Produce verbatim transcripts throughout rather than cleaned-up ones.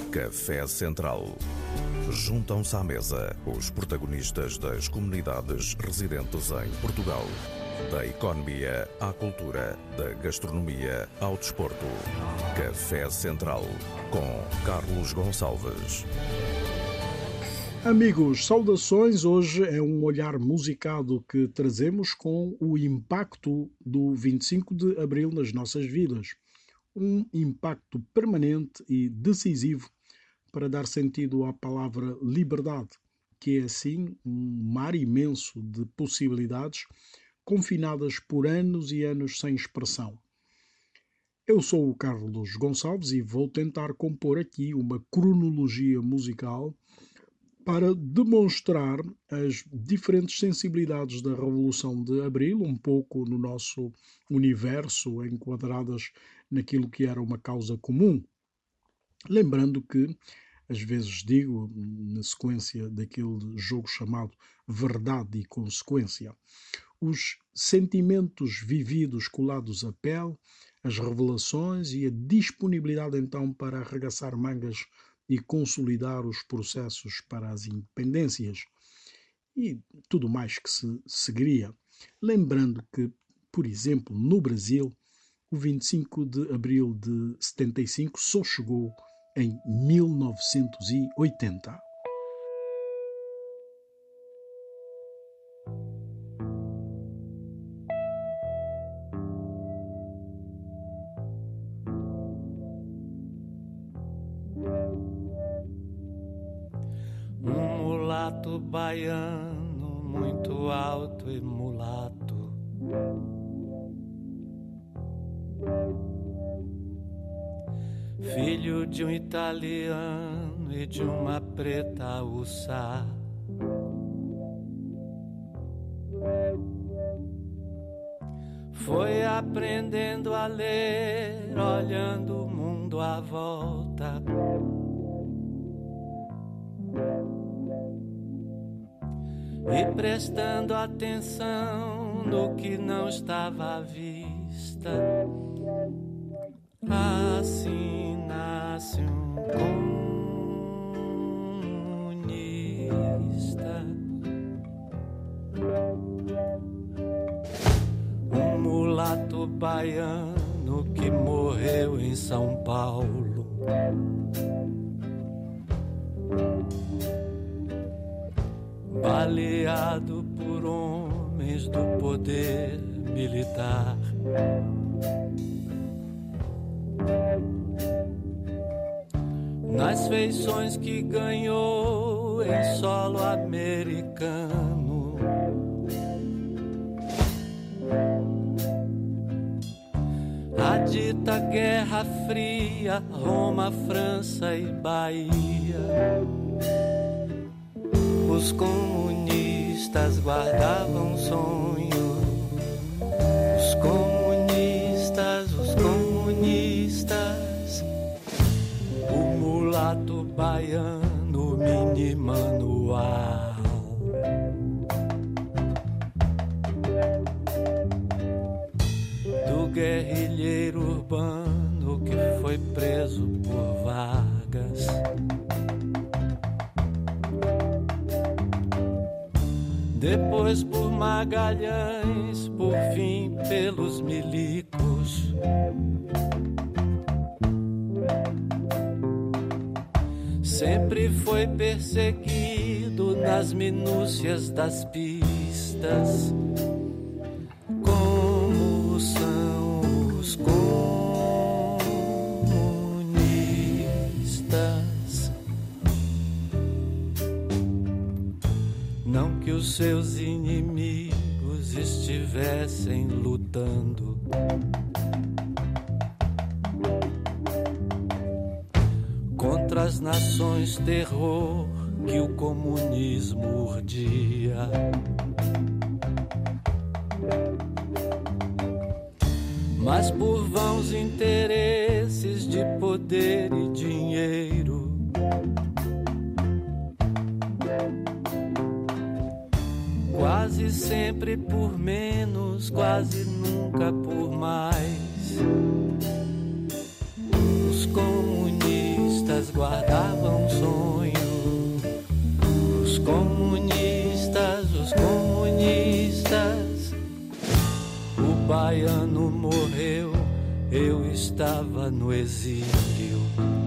Café Central. Juntam-se à mesa os protagonistas das comunidades residentes em Portugal. Da economia à cultura, da gastronomia ao desporto. Café Central, com Carlos Gonçalves. Amigos, saudações. Hoje é um olhar musicado que trazemos com o impacto do vinte e cinco de Abril nas nossas vidas. Um impacto permanente e decisivo para dar sentido à palavra liberdade, que é assim um mar imenso de possibilidades confinadas por anos e anos sem expressão. Eu sou o Carlos Gonçalves e vou tentar compor aqui uma cronologia musical para demonstrar as diferentes sensibilidades da Revolução de Abril, um pouco no nosso universo, enquadradas naquilo que era uma causa comum. Lembrando que, às vezes digo, na sequência daquele jogo chamado Verdade e Consequência, os sentimentos vividos colados à pele, as revelações e a disponibilidade então para arregaçar mangas e consolidar os processos para as independências e tudo mais que se seguiria. Lembrando que, por exemplo, no Brasil, o vinte e cinco de Abril de setenta e cinco só chegou em mil novecentos e oitenta. Um mulato baiano, muito alto e mulato, filho de um italiano e de uma preta uçá. Foi aprendendo a ler, olhando o mundo à volta. E prestando atenção no que não estava à vista. Assim nasce um comunista, um mulato baiano que morreu em São Paulo. Baleado por homens do poder militar. Nas feições que ganhou em solo americano. A dita Guerra Fria, Roma, França e Bahia. Os comunistas guardavam sonho. Os comunistas, os comunistas. O mulato baiano, mini manual. Do guerrilheiro urbano que foi preso por Vargas. Depois por Magalhães, por fim pelos milicos. Sempre foi perseguido nas minúcias das pistas. Como são os comunistas. Não que os seus inimigos estivessem lutando. Contra as nações terror que o comunismo urdia. Mas por vãos interesses de poder e dinheiro, quase sempre por menos, quase nunca por mais. Os comunistas guardaram baiano morreu, eu estava no exílio.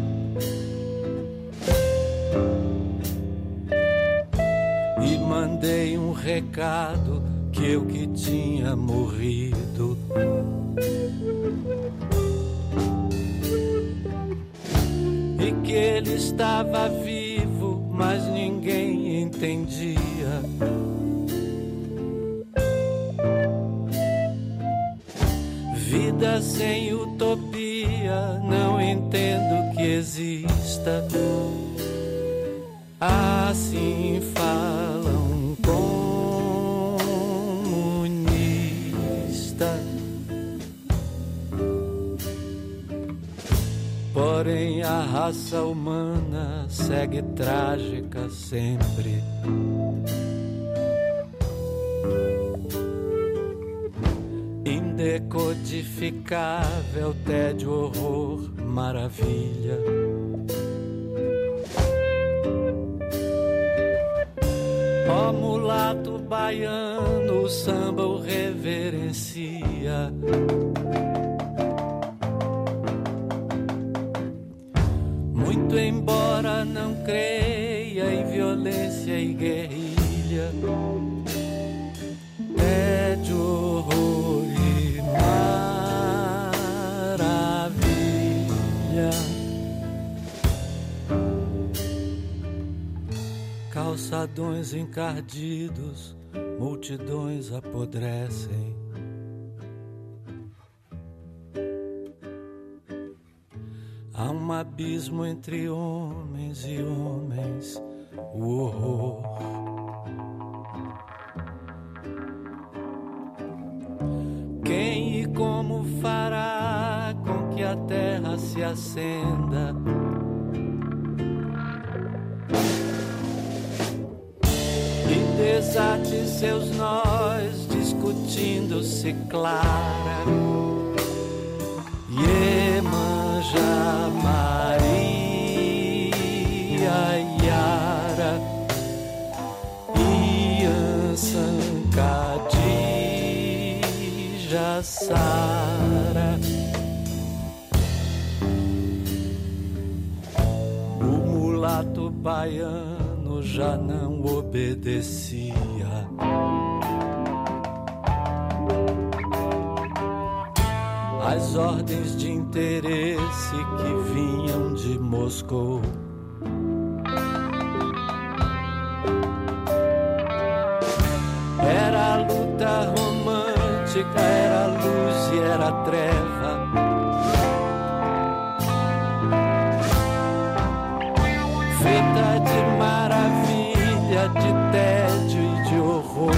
E mandei um recado que eu que tinha morrido. E que ele estava vivo, mas ninguém entendia. Vida sem utopia, não entendo que exista. Assim falam comunista. Porém a raça humana segue trágica sempre. Indecodificável, tédio, horror, maravilha. Ó mulato baiano, o samba o reverencia. Muito embora não creia em violência e guerrilha, tédio, horror e maravilha. Calçadões encardidos, multidões apodrecem. Há um abismo entre homens e homens, o horror. Quem e como fará com que a terra se acenda? E desate seus nós, discutindo-se clara. Iemanjá, Maria, Yara, Iansã, Khadija, Sara. O mulato baiano já não obedecia. As ordens de interesse que vinham de Moscou. Era a luta romântica, era a luz e era a treva. Feita de maravilha, de tédio e de horror.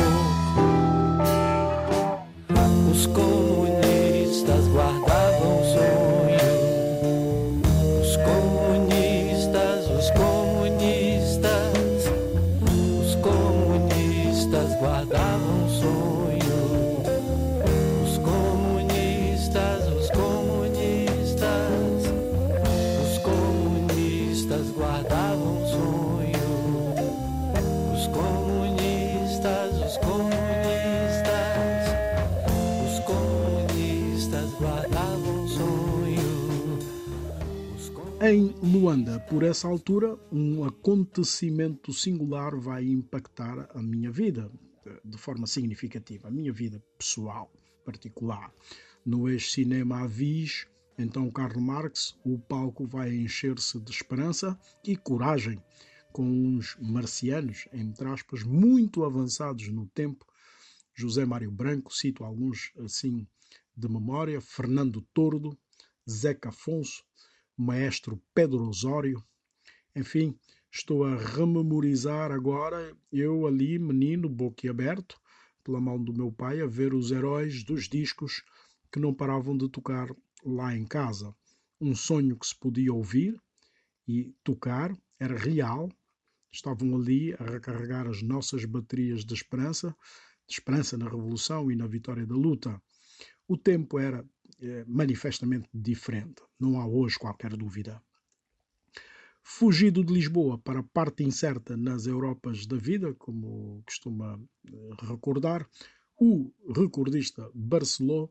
Os comunistas guardavam sonho. Os comunistas, os comunistas, os comunistas guardavam sonho. Os comunistas, os comunistas, os comunistas guardavam sonho. Os comunistas, os comunistas, os comunistas guardavam sonho. Os comunistas... Em Luanda, por essa altura, um acontecimento singular vai impactar a minha vida de forma significativa, a minha vida pessoal, particular. No ex-cinema Avis, então Karl Marx, o palco vai encher-se de esperança e coragem, com uns marcianos, entre aspas, muito avançados no tempo. José Mário Branco, cito alguns assim de memória, Fernando Tordo, Zeca Afonso, maestro Pedro Osório. Enfim, estou a rememorizar agora, eu ali, menino, boquiaberto, pela mão do meu pai, a ver os heróis dos discos que não paravam de tocar lá em casa. Um sonho que se podia ouvir e tocar, era real. Estavam ali a recarregar as nossas baterias de esperança, de esperança na revolução e na vitória da luta. O tempo era eh, manifestamente diferente, não há hoje qualquer dúvida. Fugido de Lisboa para a parte incerta nas Europas da vida, como costuma recordar, o recordista Barceló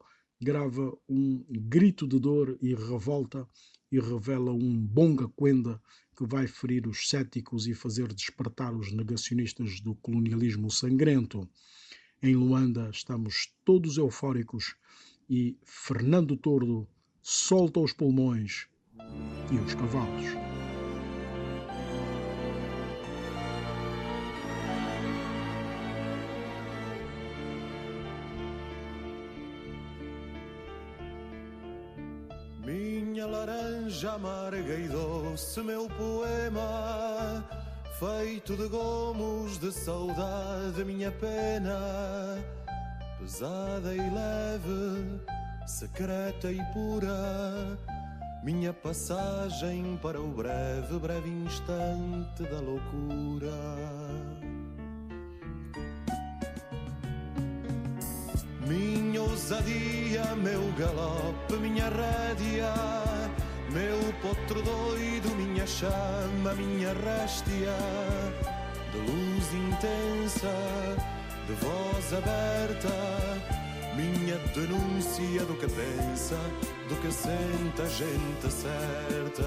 grava um grito de dor e revolta e revela um bonga quenda que vai ferir os céticos e fazer despertar os negacionistas do colonialismo sangrento. Em Luanda estamos todos eufóricos e Fernando Tordo solta os pulmões e os cavalos. Minha laranja amarga e doce, meu poema, feito de gomos de saudade, minha pena, pesada e leve, secreta e pura, minha passagem para o breve, breve instante da loucura. Minha ousadia, meu galope, minha rédea, meu potro doido, minha chama, minha réstia, de luz intensa, de voz aberta, minha denúncia do que pensa, do que sente a gente certa.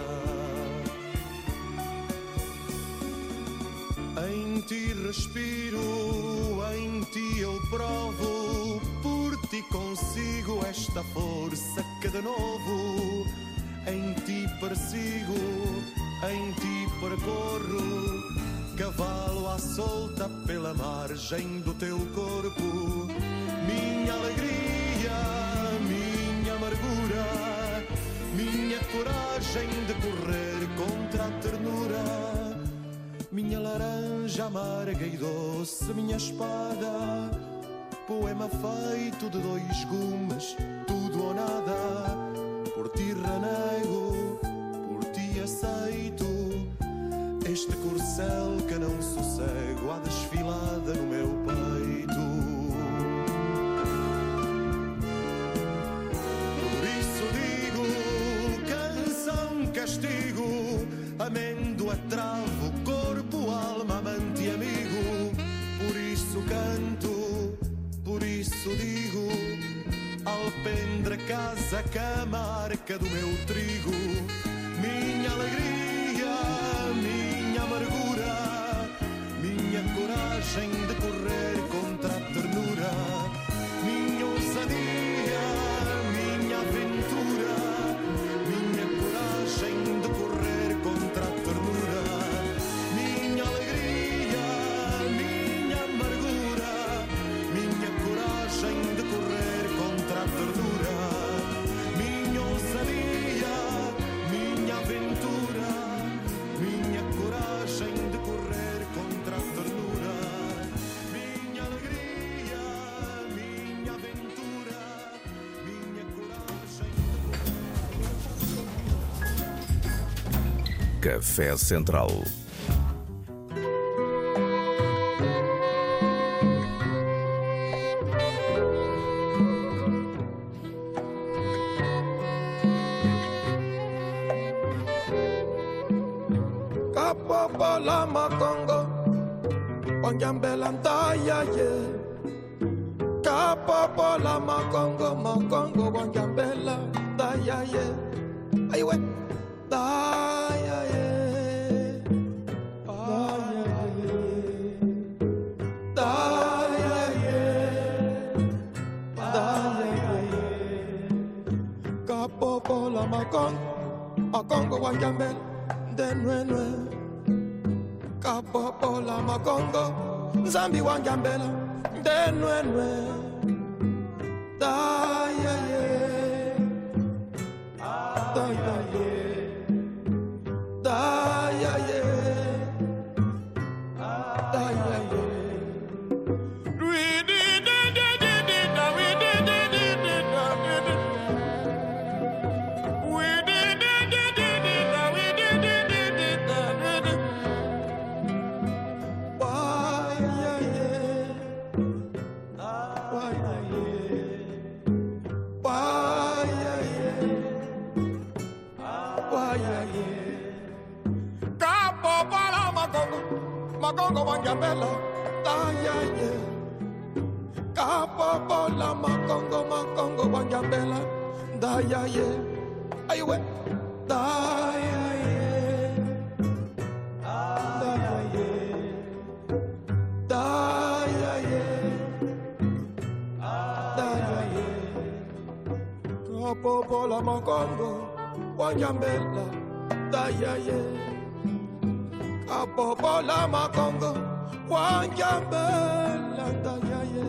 Em ti respiro, em ti eu provo, por ti consigo esta força que de novo em ti persigo, em ti percorro, cavalo à solta pela margem do teu corpo. Minha alegria, minha amargura, minha coragem de correr contra a ternura, minha laranja amarga e doce, minha espada, poema feito de dois gumes, tudo ou nada. Por ti renego, por ti aceito este corcel que não sossego, à desfilada no meu peito. Por isso digo, canção, castigo, amêndoa, travo, corpo, alma, amante e amigo. Por isso canto, por isso digo, alpendre, casa, cama, arca do meu trigo. Minha alegria, minha amargura, minha coragem de correr contra a ternura, minha ousadia, minha aventura, minha coragem de correr contra a ternura, minha alegria, minha amargura, minha coragem de correr contra a ternura, minha ousadia, minha aventura, minha coragem de correr contra a ternura, minha alegria, minha aventura, minha coragem de... Café Central. Kapopola makongo Wanyambela ndaya ye Kapopola makongo makongo Wanyambela ndaya ye Aywe ndaya ye Ndaya ye Ndaya ye Ndaya ye Kapopola makongo Makongo Wanyambela Denwenwe Kapopola makongo Zambi wangambela Denwenwe Daya ye Daya ye Daya ye Daya ye We did it, did it, did it, we did it, did it, did it. We did it, did it, did it, we did it, did it, did it. Why, yeah, yeah. Why, yeah, yeah. Why, yeah, yeah. Why, yeah, yeah. Kapopola makongo, makongo wangambela, da, yeah, yeah. Kapopola makongo makongo wanjambela dayaye aywe dayaye dayaye dayaye dayaye Kapopola makongo wanjambela dayaye Kapopola makongo wanjambela dayaye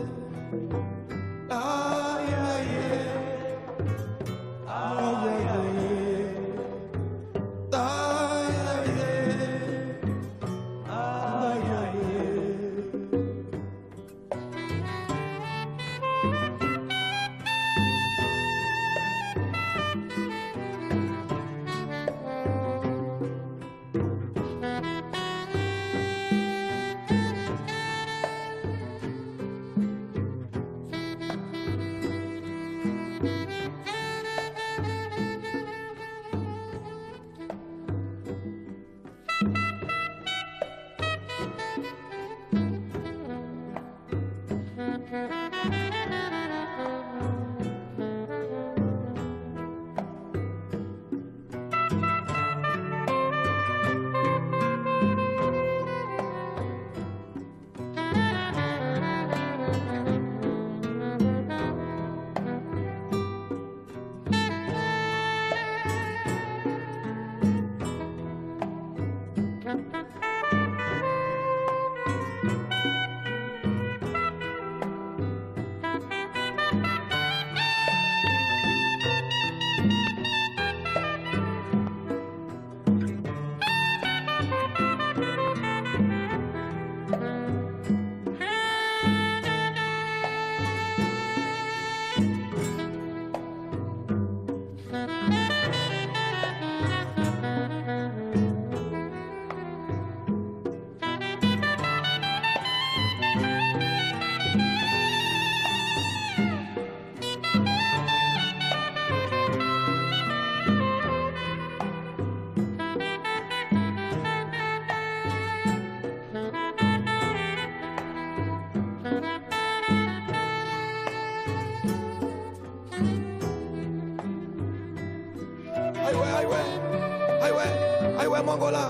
Mongola,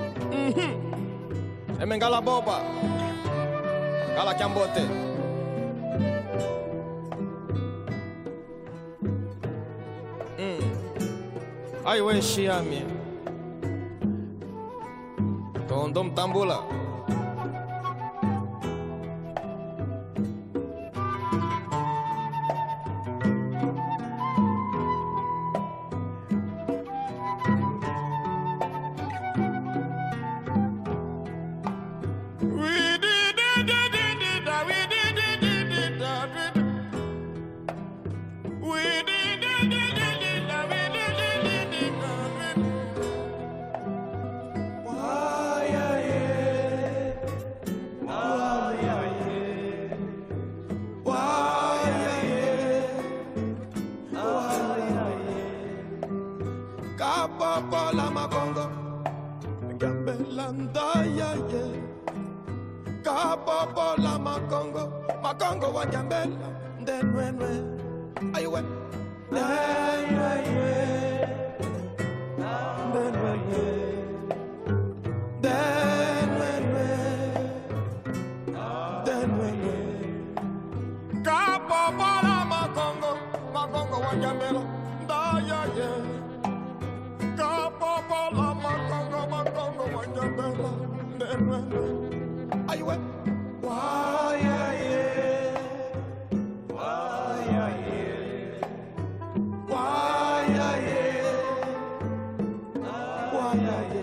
mm-hmm. Emengala boba, kala kiambote. Mm. Aiwe shiami, tondom tambula. Kapopola makongo gambelanda ya ye Kapopola makongo makongo wa gambela ndenwenwe aywe ndenwenwe ndenwenwe ndenwenwe ndenwenwe Kapopola makongo makongo wa gambela ndaya ye Kapopola makongo makongo wanjambela ndenwenwe aywe wayaye wayaye wayaye wayaye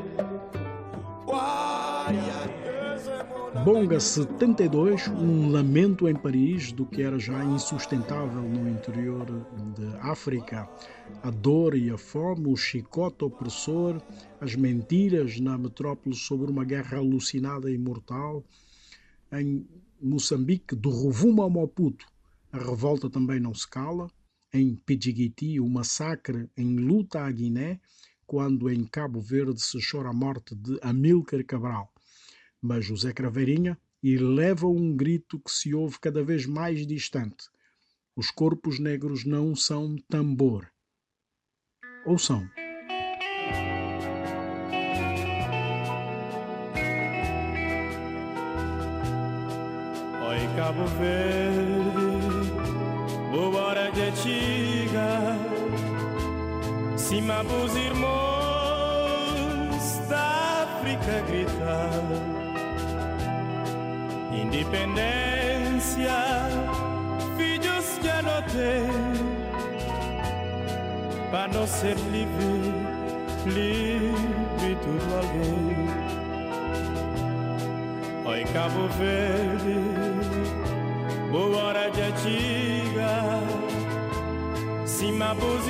wayaye Bonga setenta e dois, um lamento em Paris do que era já insustentável no interior de África. A dor e a fome, o chicote opressor, as mentiras na metrópole sobre uma guerra alucinada e mortal. Em Moçambique, do Rovuma ao Maputo, a revolta também não se cala. Em Pidjiguiti, o massacre em luta à Guiné, quando em Cabo Verde se chora a morte de Amílcar Cabral. Mas José Craveirinha e leva um grito que se ouve cada vez mais distante. Os corpos negros não são tambor. Ou são? Oi, Cabo Verde, boa hora de antiga, cima dos irmãos da África gritar, independência, filhos que anotei, para não ser livre, livre tudo alguém. Oi, Cabo Verde, boa hora de antiga, cima dos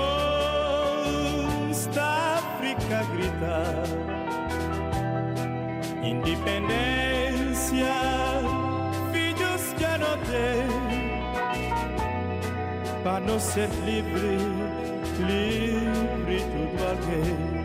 irmãos da África gritar, independência, filhos que anotei, para não ser livre, livre tudo alguém.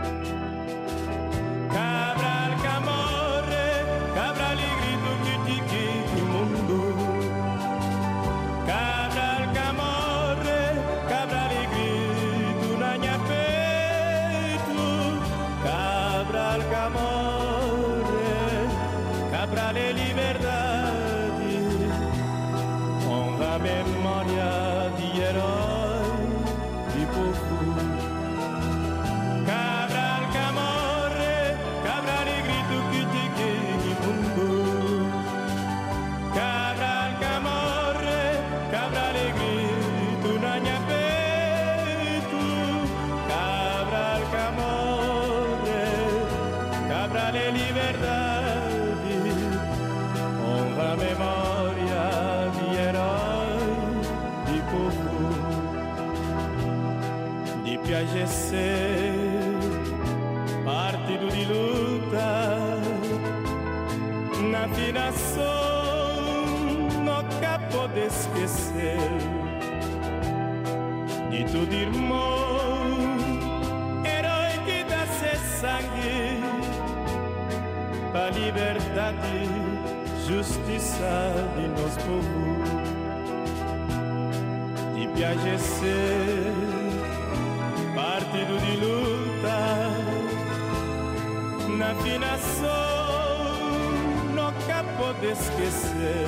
G C, partido de luta, na afinação nunca pode esquecer de tudo, irmão, herói que dá seu sangue para liberdade, justiça de nosso povo. De G C, partido de luta, na afinação nunca pode esquecer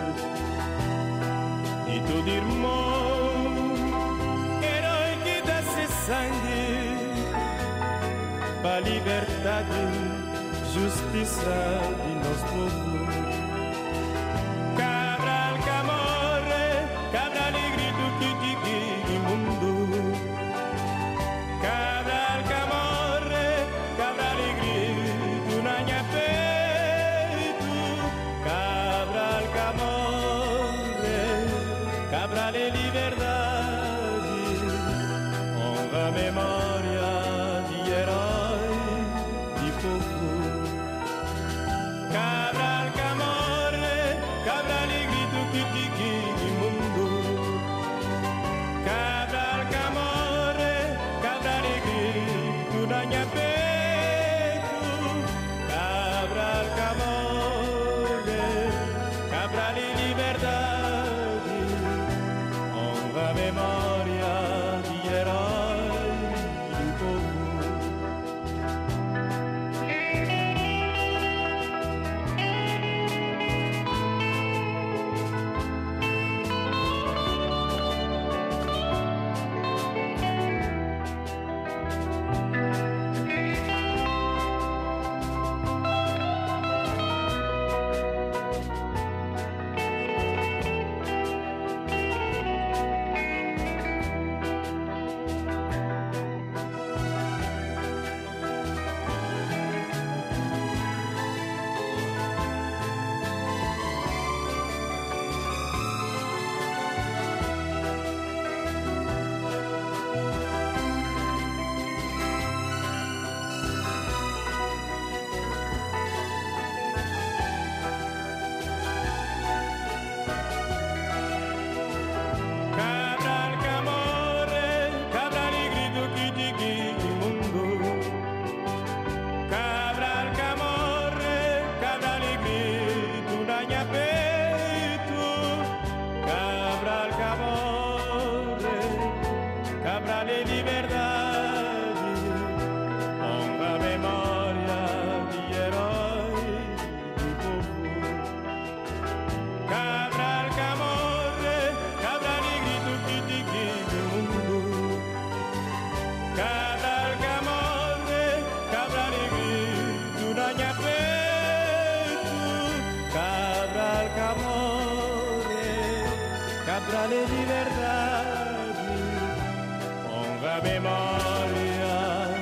de tudo, irmão, herói que dá seu sangue para liberdade, justiça de nosso povo. Cabral que morre, Cabral e grito que diga mundo. Cabral que morre, Cabral e grito na minha peito. Cabral que morre, Cabral e liberdade, honra a memória de herói de povo. Cabral que morre, Cabral e grito que diga mundo. Cabral que morre, Cabral e grito na minha peito. Cabral que morre, Cabral e liberdade, honra a memória de herói do povo. vale de verdade, honra a memória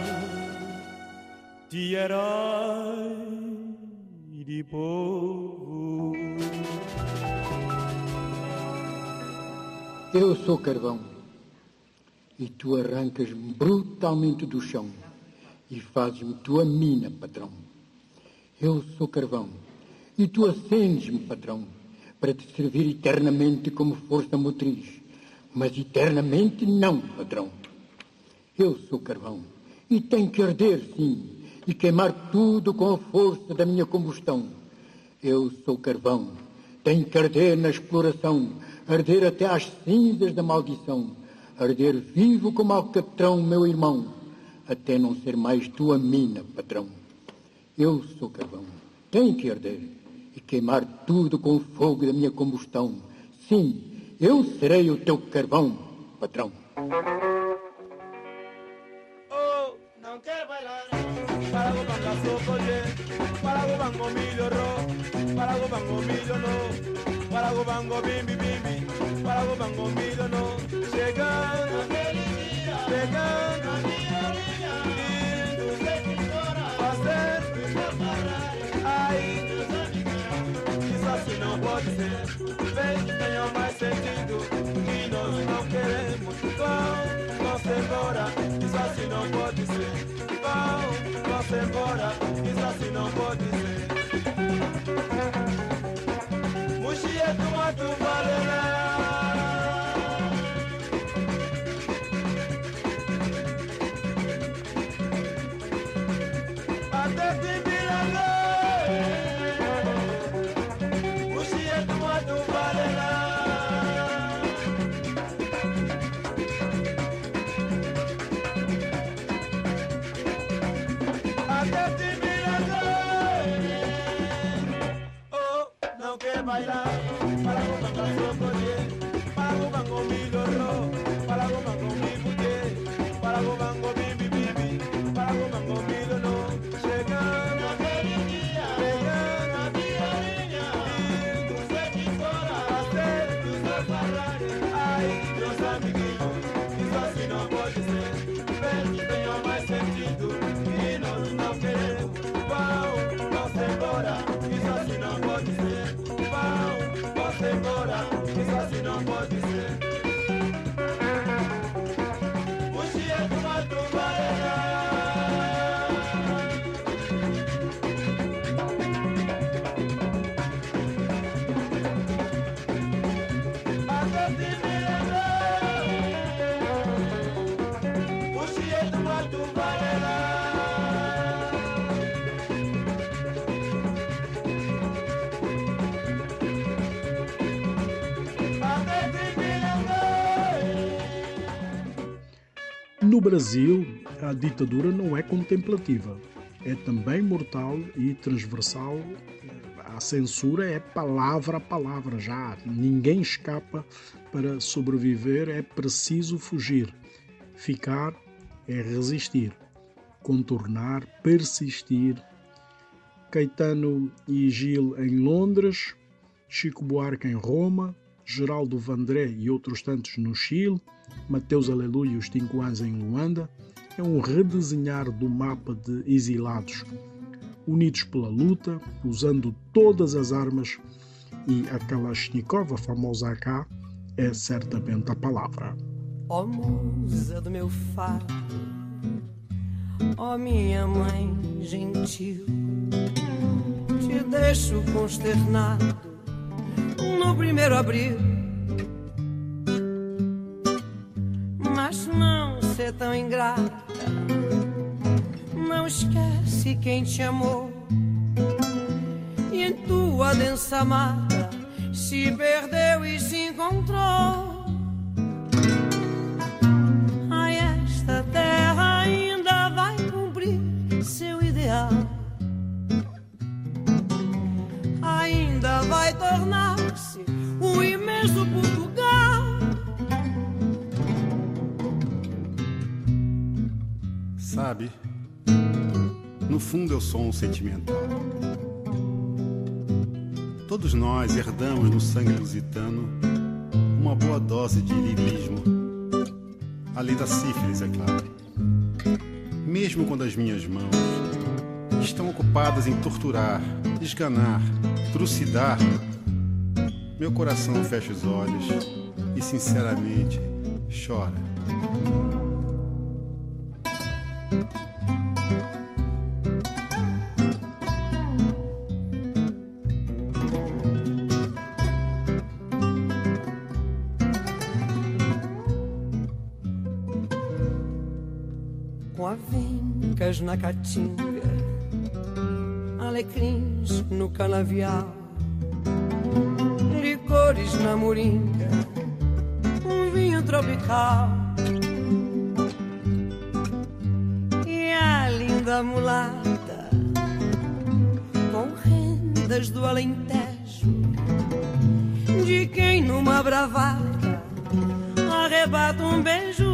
de herói de povo. Eu sou carvão e tu arrancas-me brutalmente do chão e fazes-me tua mina, patrão. Eu sou carvão e tu acendes-me, patrão, para te servir eternamente como força motriz, mas eternamente não, patrão. Eu sou carvão e tenho que arder, sim, e queimar tudo com a força da minha combustão. Eu sou carvão, tenho que arder na exploração, arder até às cinzas da maldição, arder vivo como alcatrão, meu irmão, até não ser mais tua mina, patrão. Eu sou carvão, tenho que arder e queimar tudo com o fogo da minha combustão. Sim, eu serei o teu carvão, patrão. Oh, não quero bailar. Para go banga socoye, para go bango milho ro, para go bango milho no, para go bango bimbi bimbi, para go bango milho no. Chegando aquele dia, chegando a minha orelha, lindo, fazendo ai, isso assim não pode ser. Vem que tenha mais sentido, que nós não queremos. Vão, vamos embora, isso assim não pode ser. Vão, vamos embora, isso assim não pode ser. Muxia do mato valerá. Até te virará. Muxia do mato valerá. Até te virará. Oh, não quer bailar. Para o banco socorrer, para o banco milho ro, para o banco bibuque, para o banco bibi bibi, para o banco milho no. Chegando aquele dia, chegando a minha linha, lindo, sete fora, acerto do Ferrari. Ai, meus amiguinhos, isso assim não pode ser. Vem que tenha mais sentido, que nós não queremos. Vão, vamos embora, isso assim não pode ser. Vão, vamos embora, isso assim não pode ser. Muxia do mato valerá. Até te virará. Muxia do mato valerá. Até te virará. No Brasil, a ditadura não é contemplativa, é também mortal e transversal. A censura é palavra a palavra já, ninguém escapa. Para sobreviver é preciso fugir, ficar é resistir, contornar, persistir. Caetano e Gil em Londres, Chico Buarque em Roma, Geraldo Vandré e outros tantos no Chile, Mateus Aleluia e os Tincoãs em Luanda. É um redesenhar do mapa de exilados, unidos pela luta, usando todas as armas, e a Kalashnikov, a famosa A K, é certamente a palavra. Ó musa do meu fado, ó minha mãe gentil, te deixo consternado no primeiro abril, mas não ser tão ingrata, não esquece quem te amou e em tua densa mata se perdeu e se encontrou. Ai, esta terra ainda vai cumprir seu ideal, ainda vai tornar-se um imenso Portugal. Sabe, no fundo eu sou um sentimental. Todos nós herdamos no sangue lusitano uma boa dose de lirismo, além da sífilis, é claro. Mesmo quando as minhas mãos estão ocupadas em torturar, esganar, trucidar, meu coração fecha os olhos e sinceramente chora. Com avencas na caatinga, alecrins no canavial, licores na moringa, um vinho tropical. E a linda mulata, com rendas do Alentejo, de quem numa bravata arrebata um beijo.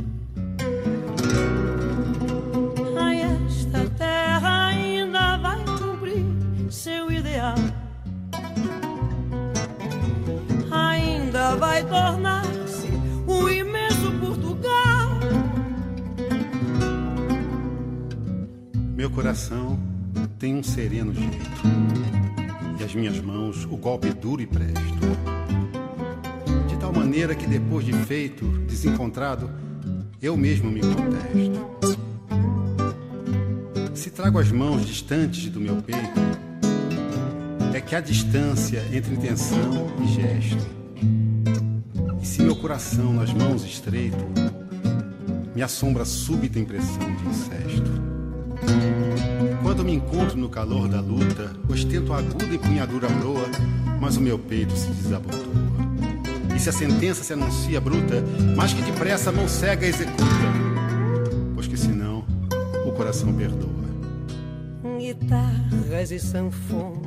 Ai, esta terra ainda vai cumprir seu ideal, ainda vai tornar-se um imenso Portugal. Meu coração tem um sereno jeito, e as minhas mãos o golpe duro e presto, de tal maneira que depois de feito, desencontrado, eu mesmo me contesto. Se trago as mãos distantes do meu peito, é que há distância entre intenção e gesto. E se meu coração nas mãos estreito, me assombra a súbita impressão de incesto. Quando me encontro no calor da luta, ostento a aguda empunhadura broa, mas o meu peito se desabotoa. E se a sentença se anuncia bruta, mais que depressa a mão cega executa, pois que senão o coração perdoa. Guitarras e sanfonas,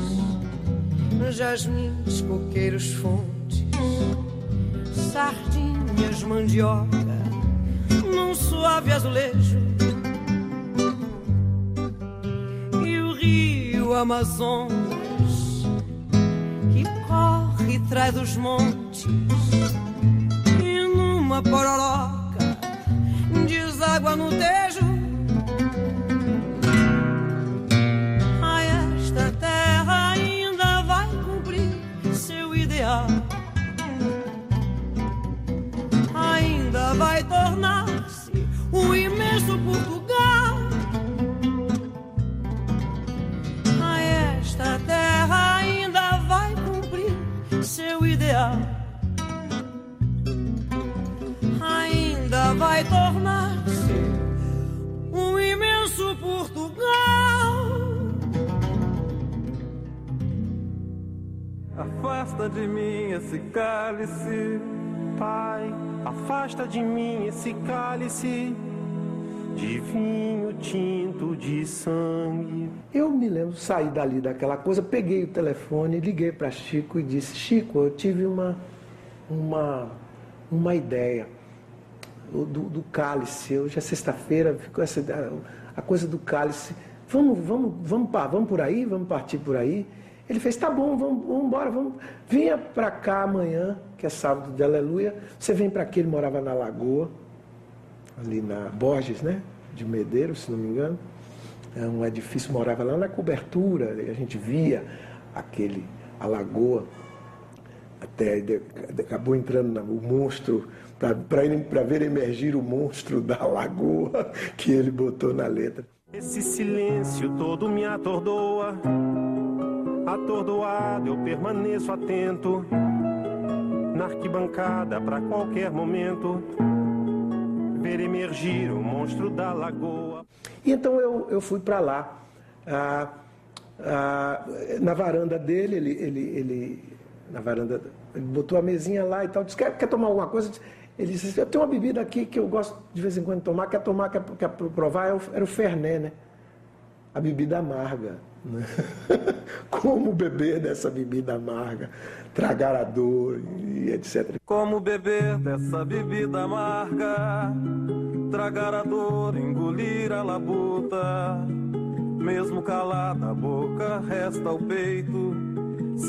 jasmins, coqueiros, fontes, sardinhas, mandioca, num suave azulejo. E o rio Amazonas, que corre e traz dos montes, e numa pororoca deságua no tejo. Ainda vai tornar-se um imenso Portugal. A esta terra ainda vai cumprir seu ideal. Ainda vai tornar-se um imenso Portugal. Afasta de mim esse cálice, Pai, afasta de mim esse cálice de vinho tinto de sangue. Eu me lembro, saí dali daquela coisa, peguei o telefone, liguei para Chico e disse: Chico, eu tive uma, uma, uma ideia do, do cálice. Hoje é sexta-feira, ficou essa, a, a coisa do cálice. Vamos, vamos, vamos, vamos por aí, vamos partir por aí. Ele fez: tá bom, vamos, vamos embora, vamos. Vinha para cá amanhã, que é sábado de Aleluia. Você vem para aqui, ele morava na Lagoa, ali na Borges, né? De Medeiros, se não me engano. É um edifício, morava lá na cobertura, a gente via aquele, a lagoa, até acabou entrando o monstro, para ver emergir o monstro da lagoa que ele botou na letra. Esse silêncio todo me atordoa, atordoado eu permaneço atento, na arquibancada para qualquer momento, ver emergir o monstro da lagoa. E então eu, eu fui para lá, ah, ah, na varanda dele, ele, ele, ele, na varanda, ele botou a mesinha lá e tal, disse: quer, quer tomar alguma coisa? Ele disse: eu tenho uma bebida aqui que eu gosto de vez em quando de tomar, quer tomar, quer, quer provar? Era o Fernet, né? A bebida amarga. Né? Como beber dessa bebida amarga, tragar a dor e etcétera. Como beber dessa bebida amarga, tragar a dor, engolir a labuta, mesmo calada a boca resta o peito,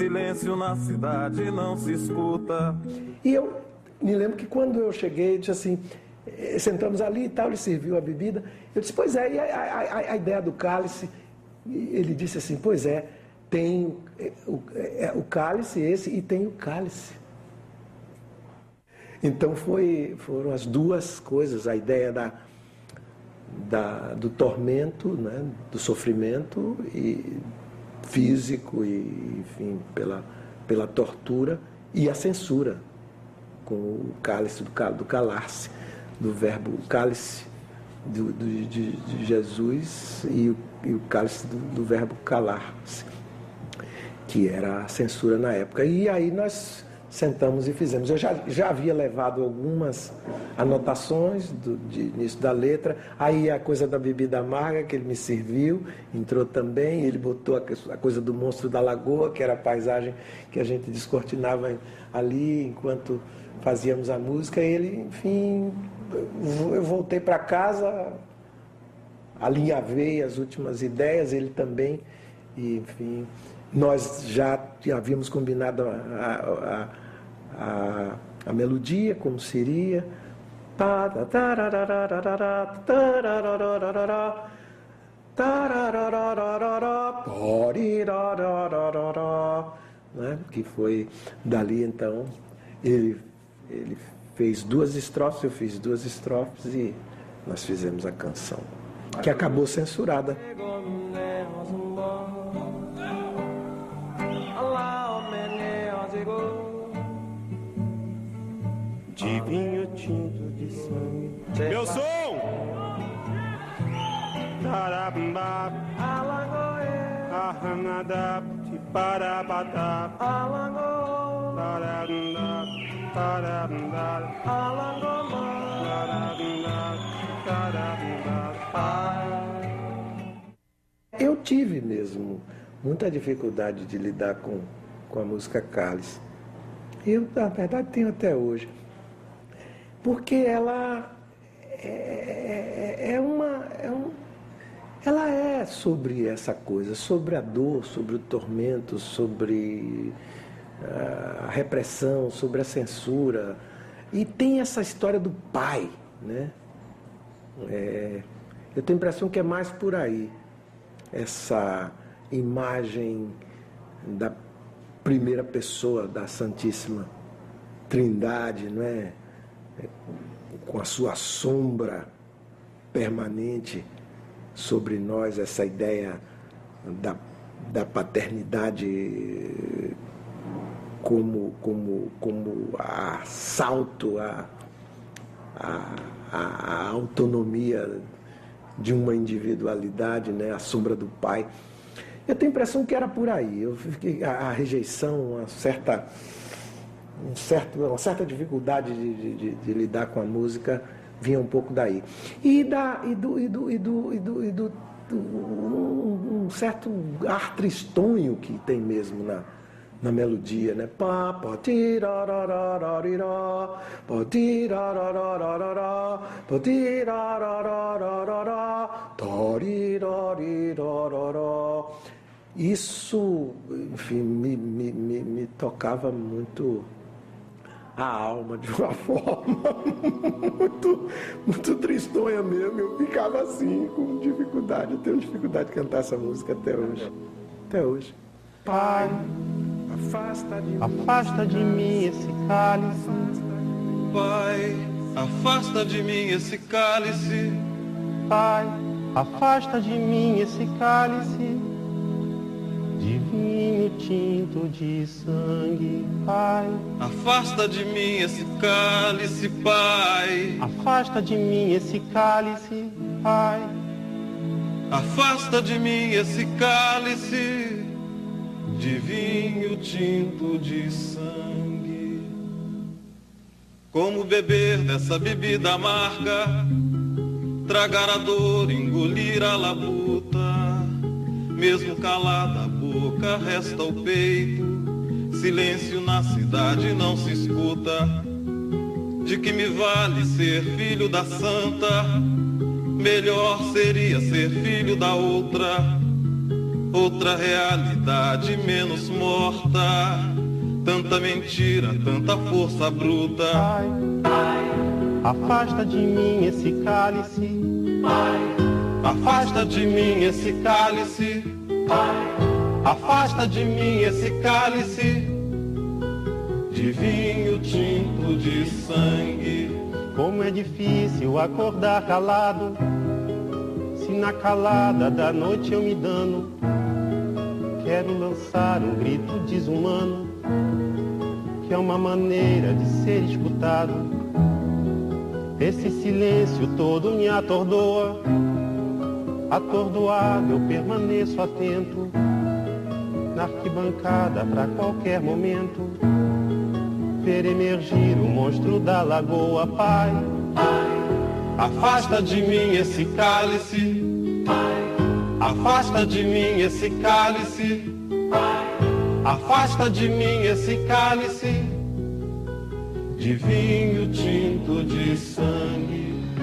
silêncio na cidade não se escuta. E eu me lembro que quando eu cheguei, disse assim, sentamos ali e tal, ele serviu a bebida. Eu disse, pois é, e a, a, a ideia do cálice? Ele disse assim, pois é, tem o, é, o cálice esse e tem o cálice. Então foi, foram as duas coisas, a ideia da, da, do tormento, né, do sofrimento e físico e, enfim, pela, pela tortura e a censura, com o cálice do, do calar-se, do verbo cálice do, do, de, de Jesus e o, e o cálice do, do verbo calar-se, que era a censura na época. E aí nós sentamos e fizemos. Eu já, já havia levado algumas anotações do de início da letra, aí a coisa da bebida amarga que ele me serviu, entrou também, ele botou a, a coisa do monstro da lagoa, que era a paisagem que a gente descortinava ali enquanto fazíamos a música, e ele, enfim, eu voltei para casa, alinhavei as últimas ideias, ele também, e enfim, nós já havíamos combinado a, a, a, a melodia, como seria, né? Que foi dali então, ele, ele fez duas estrofes, eu fiz duas estrofes e nós fizemos a canção, que acabou censurada. De vinho tinto de sangue. Meu som! Tarabamba, arranada, parabada, tarabanda, tarabanda, Eu tive mesmo muita dificuldade de lidar com, com a música Cálice. Eu, na verdade, tenho até hoje. Porque ela é, é, é uma... É um, ela é sobre essa coisa, sobre a dor, sobre o tormento, sobre a repressão, sobre a censura. E tem essa história do pai, né? É, eu tenho a impressão que é mais por aí. Essa imagem da primeira pessoa da Santíssima Trindade, não é? Com a sua sombra permanente sobre nós, essa ideia da, da paternidade como, como, como assalto à, à, à autonomia de uma individualidade, né? A sombra do pai. Eu tenho a impressão que era por aí. Eu fiquei, a, a rejeição, uma certa, um certo, uma certa dificuldade de, de, de lidar com a música vinha um pouco daí. E, da, e, do, e, do, e, do, e, do, e do, do um, um certo ar tristonho que tem mesmo na, na melodia, né? Pá, pá, tirararararará, pá, tirararararará, pá, tirararararará, tarirarirarará. Isso, enfim, me, me, me, me tocava muito a alma de uma forma muito, muito tristonha mesmo. Eu ficava assim, com dificuldade. Eu tenho dificuldade de cantar essa música até hoje. Até hoje. Pai, afasta de mim, afasta de mim esse cálice. Pai, afasta de mim esse cálice. Pai, afasta de mim esse cálice de vinho tinto de sangue. Pai, afasta de mim esse cálice, Pai. Afasta de mim esse cálice, Pai. Afasta de mim esse cálice de vinho tinto de sangue. Como beber dessa bebida amarga, tragar a dor, engolir a labuta. Mesmo calada a boca, resta o peito. Silêncio na cidade não se escuta. De que me vale ser filho da santa? Melhor seria ser filho da outra. outra realidade menos morta. Tanta mentira, tanta força bruta. Pai, Pai, afasta de mim esse cálice. Pai, afasta de mim esse cálice. Pai, afasta de mim esse cálice de vinho tinto de sangue. Como é difícil acordar calado, se na calada da noite eu me dano. Quero lançar um grito desumano, que é uma maneira de ser escutado. Esse silêncio todo me atordoa. Atordoado eu permaneço atento, na arquibancada pra qualquer momento ver emergir o monstro da lagoa. Pai, Pai, afasta de mim esse cálice. Pai, afasta de mim esse cálice. Pai, afasta de mim esse cálice de vinho tinto de sangue.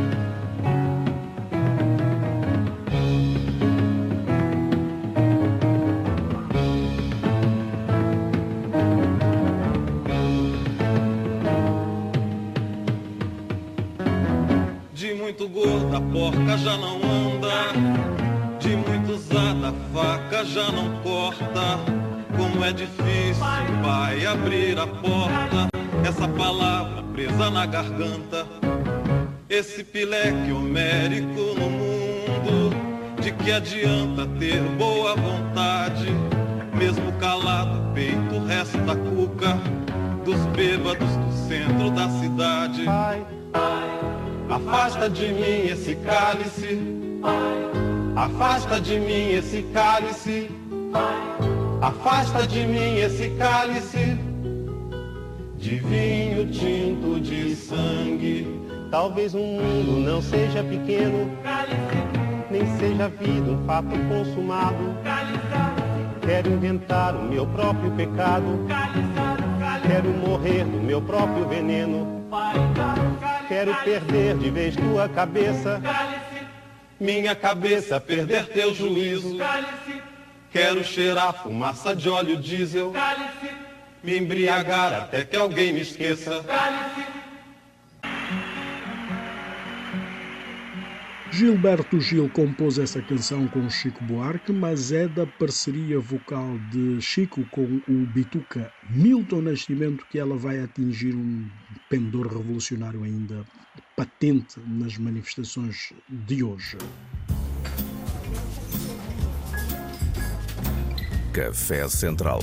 De muito gorda a porca já não anda, de muito usada a faca já não corta. Como é difícil, pai, abrir a porta, essa palavra presa na garganta. Esse pileque homérico no mundo, de que adianta ter boa vontade? Mesmo calado, peito o resto da cuca dos bêbados do centro da cidade. Pai, afasta de mim esse cálice. Afasta de mim esse cálice. Afasta de mim esse cálice de vinho tinto de sangue. Talvez o mundo não seja pequeno, nem seja a vida um fato consumado. Quero inventar o meu próprio pecado, quero morrer do meu próprio veneno. Quero perder de vez tua cabeça, minha cabeça perder teu juízo. Quero cheirar fumaça de óleo diesel, me embriagar até que alguém me esqueça. Gilberto Gil compôs essa canção com Chico Buarque, mas é da parceria vocal de Chico com o bituca Milton Nascimento que ela vai atingir um pendor revolucionário ainda patente nas manifestações de hoje. Café Central.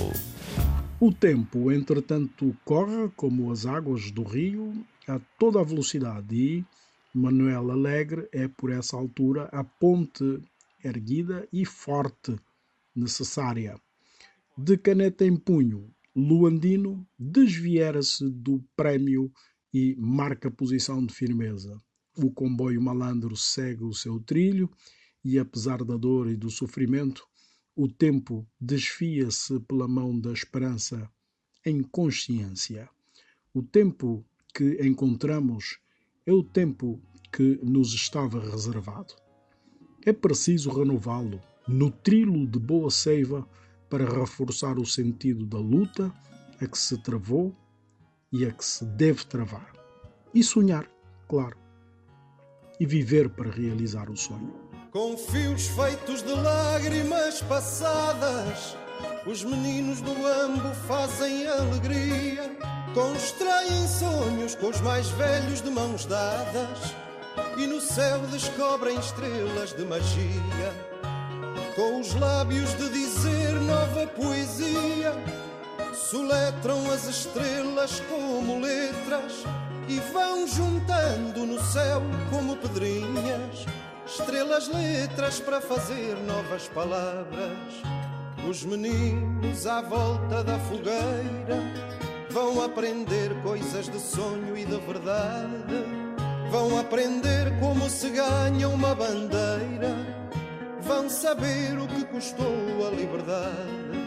O tempo, entretanto, corre como as águas do rio a toda a velocidade e Manuel Alegre é, por essa altura, a ponte erguida e forte necessária. De caneta em punho, Luandino desviera-se do prémio e marca posição de firmeza. O comboio malandro segue o seu trilho e, apesar da dor e do sofrimento, o tempo desfia-se pela mão da esperança em consciência. O tempo que encontramos é o tempo que nos estava reservado. É preciso renová-lo, nutri-lo de boa seiva para reforçar o sentido da luta a que se travou e a que se deve travar. E sonhar, claro. E viver para realizar o sonho. Com fios feitos de lágrimas passadas, os meninos do Ambo fazem alegria, constroem sonhos com os mais velhos de mãos dadas e no céu descobrem estrelas de magia. Com os lábios de dizer nova poesia, soletram as estrelas como letras e vão juntando no céu como pedrinhas estrelas, letras para fazer novas palavras. Os meninos à volta da fogueira vão aprender coisas de sonho e de verdade, vão aprender como se ganha uma bandeira, vão saber o que custou a liberdade.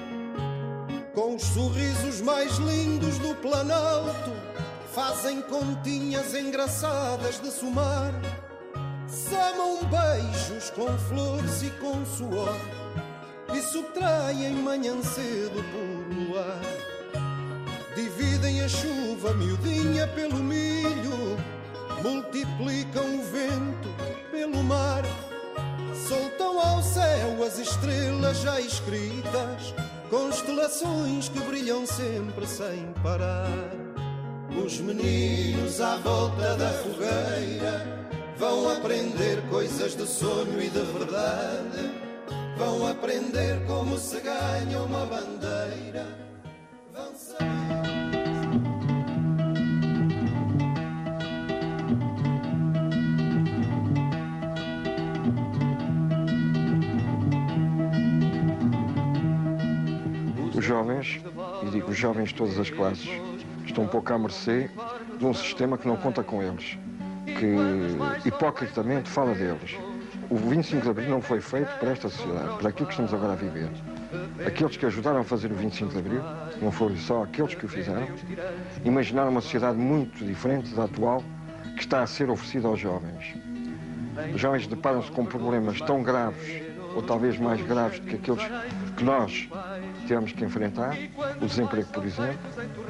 Com os sorrisos mais lindos do Planalto, fazem continhas engraçadas de somar, samam beijos com flores e com suor, e subtraem manhã cedo por luar. Dividem a chuva miudinha pelo milho, multiplicam o vento pelo mar, soltam ao céu as estrelas já escritas, constelações que brilham sempre sem parar. Os meninos à volta da fogueira vão aprender coisas de sonho e de verdade, vão aprender como se ganha uma bandeira, vão saber. Os jovens, e digo os jovens de todas as classes, estão um pouco à mercê de um sistema que não conta com eles, que hipocritamente fala deles. O vinte e cinco de Abril não foi feito para esta sociedade, para aquilo que estamos agora a viver. Aqueles que ajudaram a fazer o vinte e cinco de Abril, não foram só aqueles que o fizeram, imaginaram uma sociedade muito diferente da atual que está a ser oferecida aos jovens. Os jovens deparam-se com problemas tão graves, ou talvez mais graves do que aqueles que nós temos que enfrentar, o desemprego, por exemplo,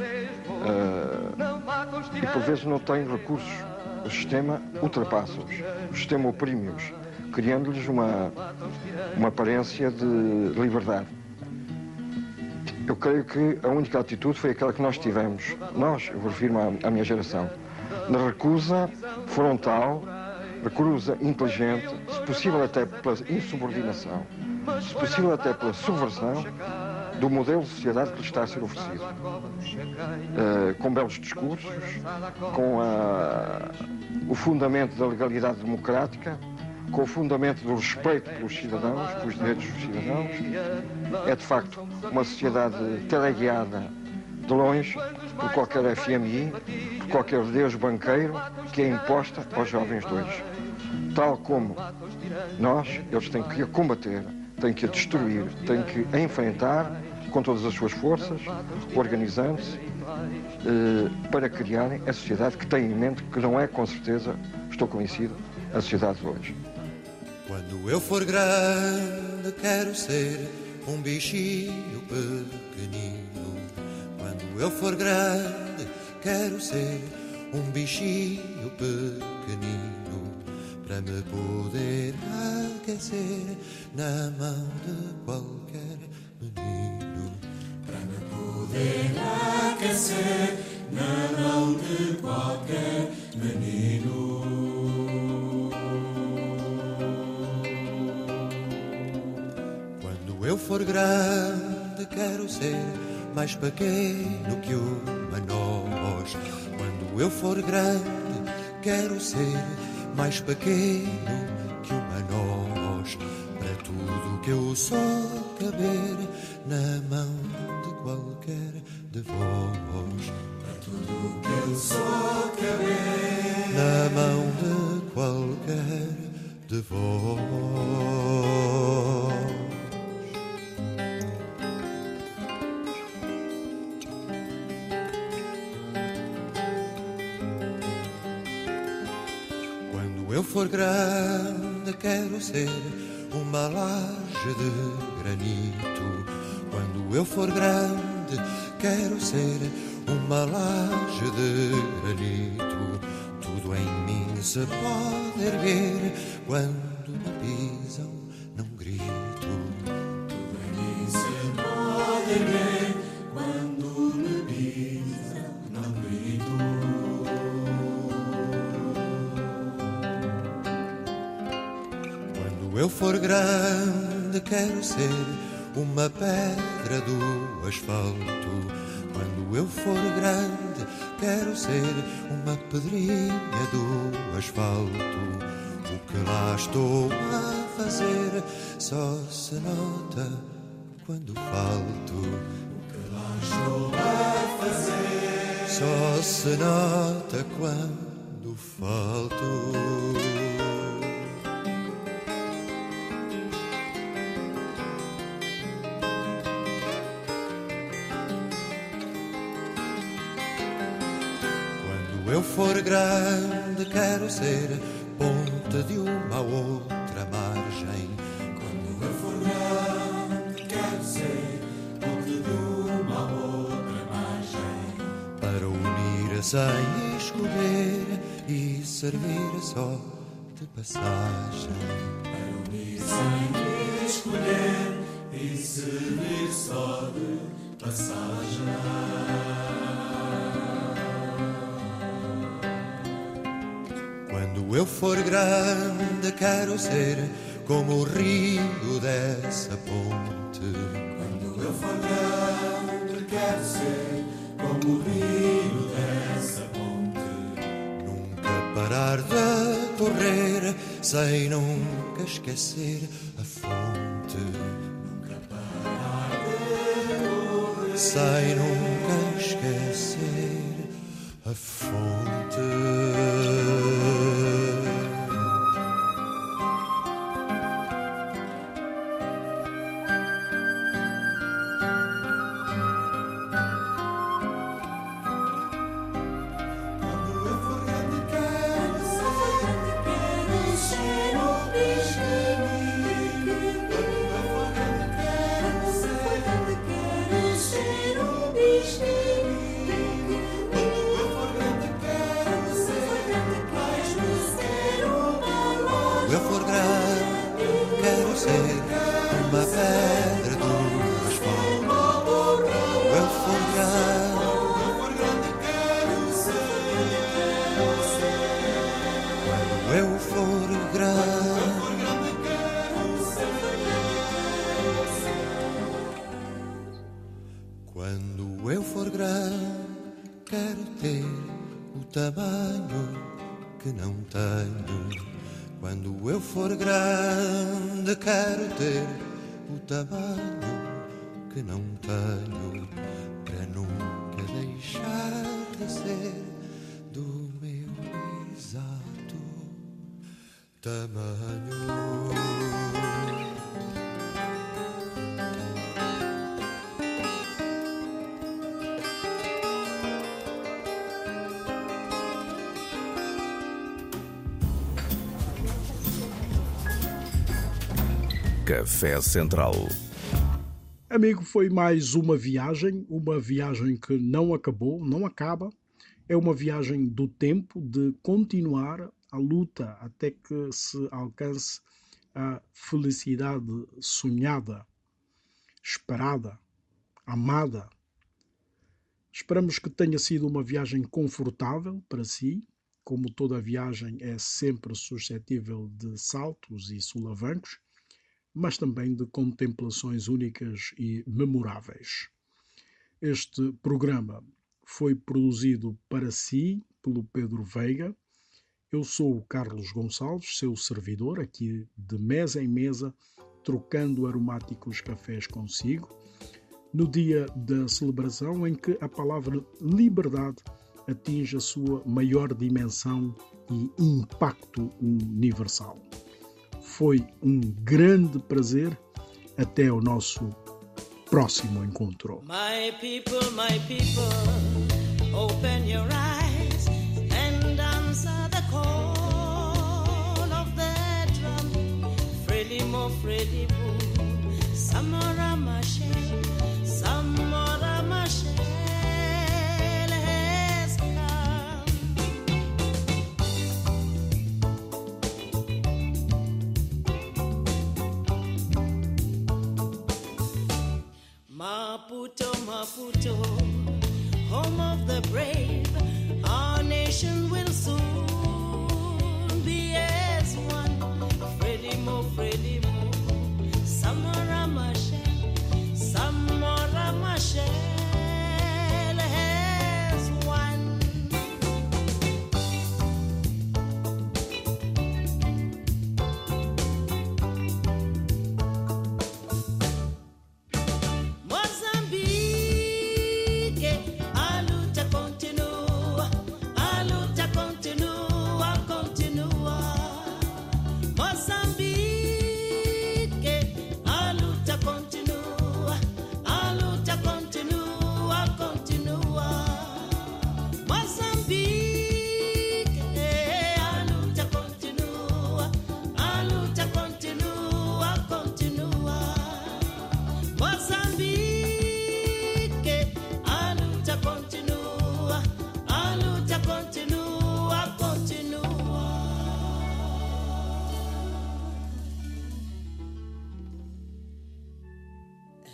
uh, e por vezes não têm recursos. O sistema ultrapassa-os, o sistema oprime-os, criando-lhes uma, uma aparência de liberdade. Eu creio que a única atitude foi aquela que nós tivemos, nós, eu refiro-me à, à minha geração, na recusa frontal, recusa inteligente, se possível até pela insubordinação, se possível até pela subversão do modelo de sociedade que lhe está a ser oferecido. Uh, com belos discursos, com a, o fundamento da legalidade democrática, com o fundamento do respeito pelos cidadãos, pelos direitos dos cidadãos. É, de facto, uma sociedade teleguiada de longe por qualquer F M I, por qualquer deus banqueiro que é imposta aos jovens de hoje. Tal como nós, eles têm que a combater, têm que a destruir, têm que a enfrentar com todas as suas forças, organizando-se eh, para criarem a sociedade que têm em mente, que não é, com certeza, estou convencido, a sociedade de hoje. Quando eu for grande, quero ser um bichinho pequenino. Quando eu for grande, quero ser um bichinho pequenino, para me poder aquecer na mão de qualquer menino. Para me poder aquecer na mão de qualquer menino. Quando eu for grande, quero ser mais pequeno que uma noz. Quando eu for grande, quero ser mais pequeno que uma noz, para tudo que eu só caber na mão de qualquer de vós. Para tudo que eu só caber na mão de qualquer de vós. Quando eu for grande, quero ser uma laje de granito. Quando eu for grande, quero ser uma laje de granito. Tudo em mim se pode erguer, quando me pisam não grito. Tudo em mim se pode erguer, quando me pisam não grito. Quando eu for grande, quero ser uma pedra do asfalto. Quando eu for grande, quero ser uma pedrinha do asfalto. O que lá estou a fazer só se nota quando falto. O que lá estou a fazer só se nota quando falto. Quando eu for grande, quero ser ponte de uma a outra margem. Quando eu for grande, sem escolher e servir só de passagem. Para unir sem escolher e servir só de passagem. Quando eu for grande quero ser como o rio dessa ponte. Quando eu for grande quero ser como o rio dessa ponte. Nunca parar de correr sem nunca esquecer a fonte. Nunca parar de correr sem nunca esquecer a fonte. Café Central. Amigo, foi mais uma viagem, uma viagem que não acabou, não acaba. É uma viagem do tempo de continuar a luta até que se alcance a felicidade sonhada, esperada, amada. Esperamos que tenha sido uma viagem confortável para si. Como toda viagem é sempre suscetível de saltos e solavancos, mas também de contemplações únicas e memoráveis. Este programa foi produzido para si pelo Pedro Veiga. Eu sou o Carlos Gonçalves, seu servidor, aqui de mesa em mesa, trocando aromáticos cafés consigo, no dia da celebração em que a palavra liberdade atinge a sua maior dimensão e impacto universal. Foi um grande prazer. Até o nosso próximo encontro. My people, my people, open your eyes and answer the call of the drum. Frelimo, Frelimo, Samora Machel, Samora Machel has come. Maputo, Maputo, home of the brave, our nation will soon be as one. Frelimo, Frelimo, Samora Machel, Samora Machel has won. Moçambique,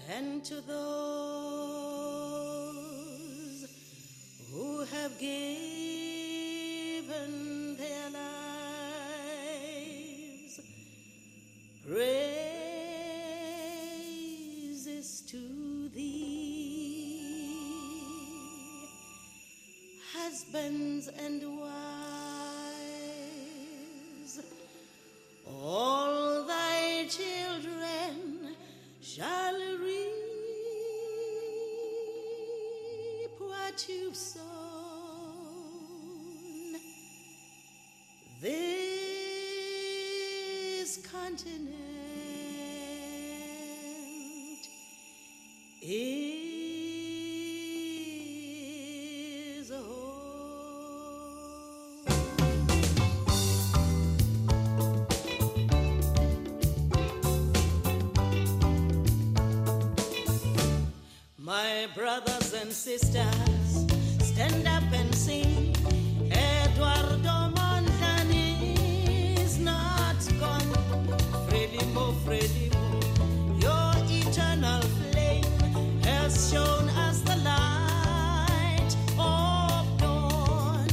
and to those who have given their lives, praises to thee, husbands and wives, all thy children shall reap what you've sown. This continent is a home. My brothers and sisters, stand up and sing. Eduardo Mondlane is not gone. Frelimo, Frelimo, your eternal flame has shown us the light of dawn.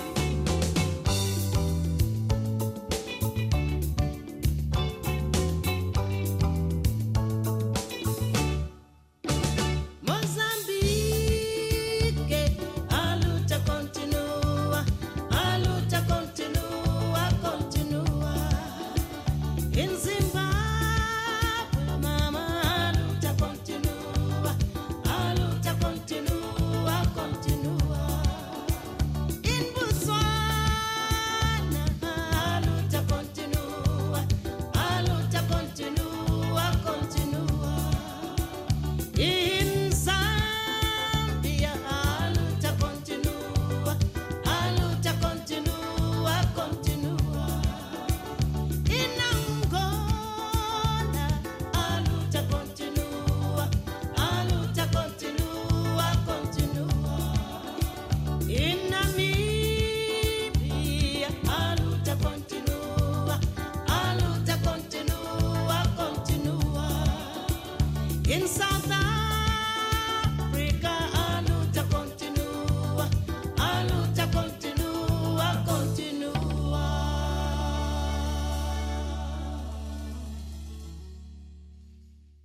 Mozambique, a luta continua, a luta continua, continua. In Zimbabwe, mama, a luta continua, a luta continua, continua. In Botswana, a luta continua, a luta continua, continua. In Zambia, a luta continua, a luta continua, continua. In Angola, a luta continua, a luta continua, continua. In Namibia, a luta continua, a luta continua, continua. In South